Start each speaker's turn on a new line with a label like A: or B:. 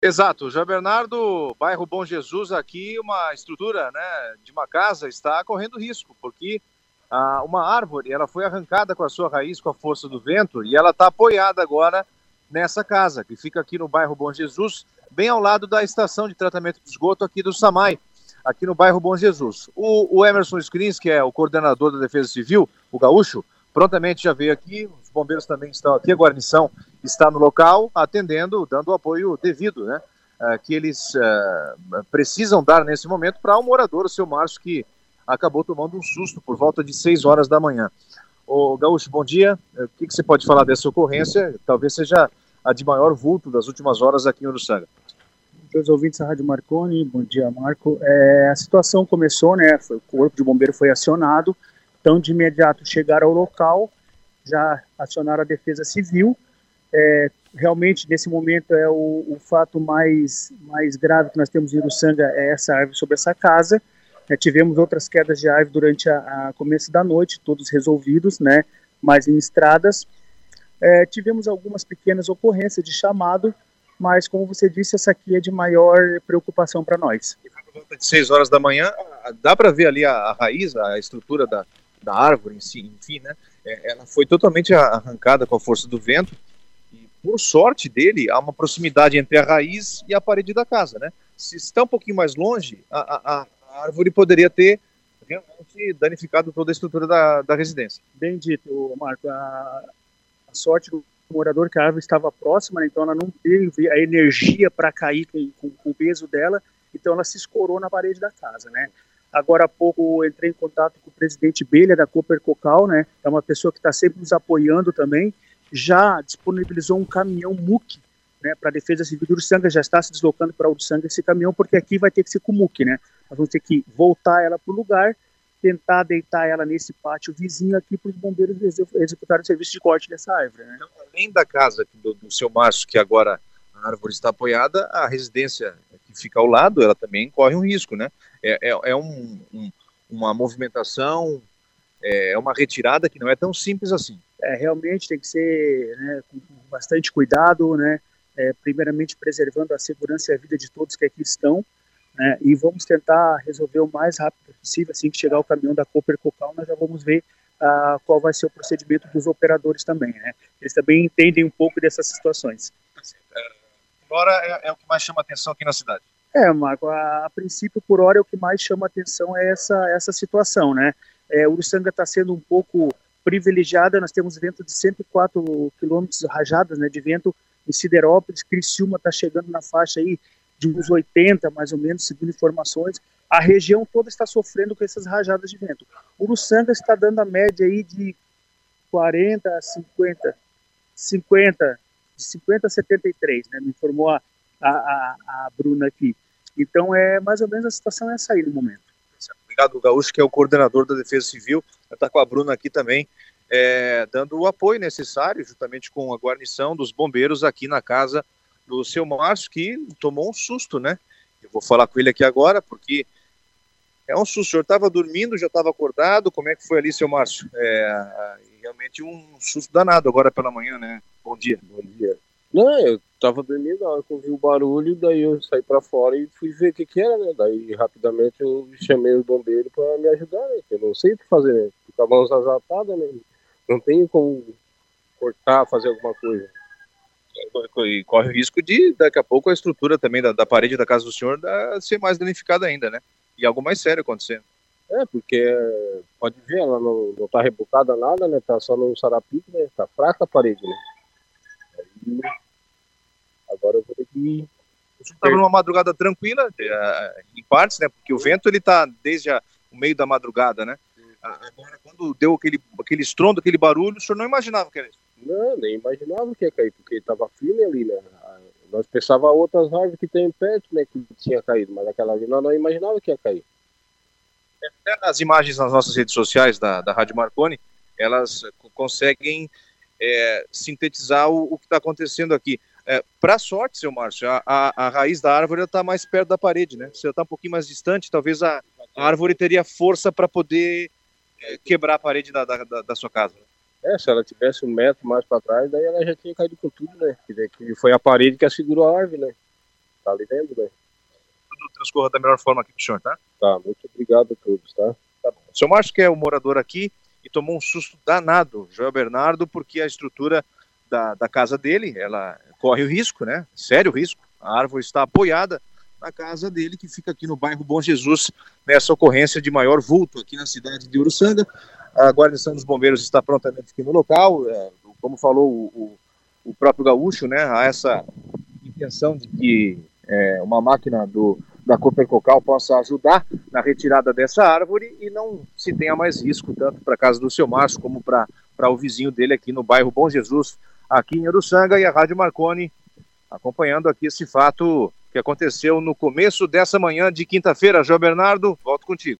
A: Exato, João Bernardo, bairro Bom Jesus, aqui uma estrutura, né, de uma casa está correndo risco, porque uma árvore ela foi arrancada com a sua raiz, com a força do vento, e ela está apoiada agora nessa casa, que fica aqui no bairro Bom Jesus, bem ao lado da estação de tratamento de esgoto aqui do Samai, aqui no bairro Bom Jesus. O Emerson Screens, que é o coordenador da Defesa Civil, o gaúcho, prontamente já veio aqui, os bombeiros também estão aqui, a guarnição está no local, atendendo, dando o apoio devido, né? Que eles precisam dar nesse momento para um morador, o seu Márcio, que acabou tomando um susto por volta de 6 horas da manhã. Ô, Gaúcho, bom dia. O que você pode falar dessa ocorrência? Talvez seja a de maior vulto das últimas horas aqui em Uruçanga.
B: Os ouvintes da Rádio Marconi, bom dia, Marco. A situação começou, né? O corpo de bombeiro foi acionado, então de imediato chegaram ao local, já acionaram a Defesa Civil. Realmente, nesse momento, o fato mais grave que nós temos em Uruçanga é essa árvore sobre essa casa. Tivemos outras quedas de árvore durante a começo da noite, todos resolvidos, né? Mas em estradas. Tivemos algumas pequenas ocorrências de chamado, mas, como você disse, essa aqui é de maior preocupação para nós.
A: E por volta de 6 horas da manhã, dá para ver ali a raiz, a estrutura da árvore em si, enfim, né? Ela foi totalmente arrancada com a força do vento. Por sorte dele, há uma proximidade entre a raiz e a parede da casa, né? Se está um pouquinho mais longe, a árvore poderia ter realmente danificado toda a estrutura da residência.
B: Bem dito, Marco. A sorte do morador que a árvore estava próxima, né? Então ela não teve a energia para cair com o peso dela, então ela se escorou na parede da casa, né? Agora há pouco eu entrei em contato com o presidente Belha da Cooper Cocal, né? É uma pessoa que está sempre nos apoiando também. Já disponibilizou um caminhão MUC, né, para a Defesa Civil de Uruçanga, já está se deslocando para Uruçanga esse caminhão, porque aqui vai ter que ser com MUC, né? Nós vamos ter que voltar ela para o lugar, tentar deitar ela nesse pátio vizinho aqui para os bombeiros executarem o serviço de corte dessa árvore, né?
A: Então, além da casa do seu Márcio, que agora a árvore está apoiada, a residência que fica ao lado, ela também corre um risco, né? Uma movimentação, uma retirada que não é tão simples assim.
B: Realmente tem que ser, né, com bastante cuidado, né? Primeiramente preservando a segurança e a vida de todos que aqui estão, né? E vamos tentar resolver o mais rápido possível. Assim que chegar o caminhão da Cooper Cocal, nós já vamos ver qual vai ser o procedimento dos operadores também, né? Eles também entendem um pouco dessas situações.
A: Agora é o que mais chama atenção aqui na cidade.
B: Marco, a princípio, por hora, o que mais chama atenção é essa situação, né? Uruçanga está sendo um pouco privilegiada, nós temos vento de 104 quilômetros rajadas, né, de vento em Siderópolis. Criciúma está chegando na faixa aí de uns 80, mais ou menos, segundo informações. A região toda está sofrendo com essas rajadas de vento. Uruçanga está dando a média aí de 40 a 50, de 50 a 73, né, me informou a Bruna aqui. Então, mais ou menos a situação é essa aí no momento.
A: Obrigado, Gaúcho, que é o coordenador da Defesa Civil, está com a Bruna aqui também, dando o apoio necessário, juntamente com a guarnição dos bombeiros aqui na casa do seu Márcio, que tomou um susto, né? Eu vou falar com ele aqui agora, porque é um susto. O senhor estava dormindo, já estava acordado? Como é que foi ali, seu Márcio? Realmente um susto danado agora pela manhã, né? Bom dia.
C: Bom dia. Não, eu tava dormindo, na hora que eu vi o barulho, daí eu saí pra fora e fui ver o que era, né? Daí rapidamente eu chamei os bombeiros pra me ajudar, né? Eu não sei o que fazer, né? Ficar mãos azatadas, né? Não tenho como cortar, fazer alguma coisa.
A: E corre o risco de, daqui a pouco, a estrutura também da parede da casa do senhor ser mais danificada ainda, né? E algo mais sério acontecendo.
C: Porque pode ver, ela não tá rebocada nada, né? Tá só no sarapique, né? Tá fraca a parede, né? Aí, agora eu vou ter que...
A: O senhor estava numa madrugada tranquila, em partes, né? Porque o vento, ele tá desde o meio da madrugada, né? Agora, quando deu aquele estrondo, aquele barulho, o senhor não imaginava que era isso?
C: Não, nem imaginava que ia cair, porque estava firme ali, né? Nós pensávamos outras árvores que tem perto, né? Que tinha caído, mas aquela ali nós não imaginava que ia cair.
A: As imagens nas nossas redes sociais da Rádio Marconi, elas conseguem sintetizar o que está acontecendo aqui. Para sorte, seu Márcio, a raiz da árvore está mais perto da parede, né? Se ela está um pouquinho mais distante, talvez a árvore teria força para poder quebrar a parede da sua casa.
C: Se ela tivesse 1 metro mais para trás, daí ela já tinha caído com tudo, né? Que foi a parede que segurou a árvore, né? Tá ali vendo, né?
A: Tudo transcorra da melhor forma aqui pro senhor, tá?
C: Tá, muito obrigado a todos, tá?
A: Tá bom. O seu Márcio, que é o morador aqui, e tomou um susto danado, Joel Bernardo, porque a estrutura da casa dele, ela corre o risco, né? Sério risco. A árvore está apoiada na casa dele, que fica aqui no bairro Bom Jesus, nessa ocorrência de maior vulto aqui na cidade de Uruçanga. A guarnição dos bombeiros está prontamente aqui no local, como falou o próprio Gaúcho, né? Há essa intenção de que uma máquina da Copercocal possa ajudar na retirada dessa árvore e não se tenha mais risco, tanto para a casa do seu Márcio como para o vizinho dele aqui no bairro Bom Jesus, aqui em Uruçanga, e a Rádio Marconi acompanhando aqui esse fato que aconteceu no começo dessa manhã de quinta-feira. João Bernardo, volto contigo.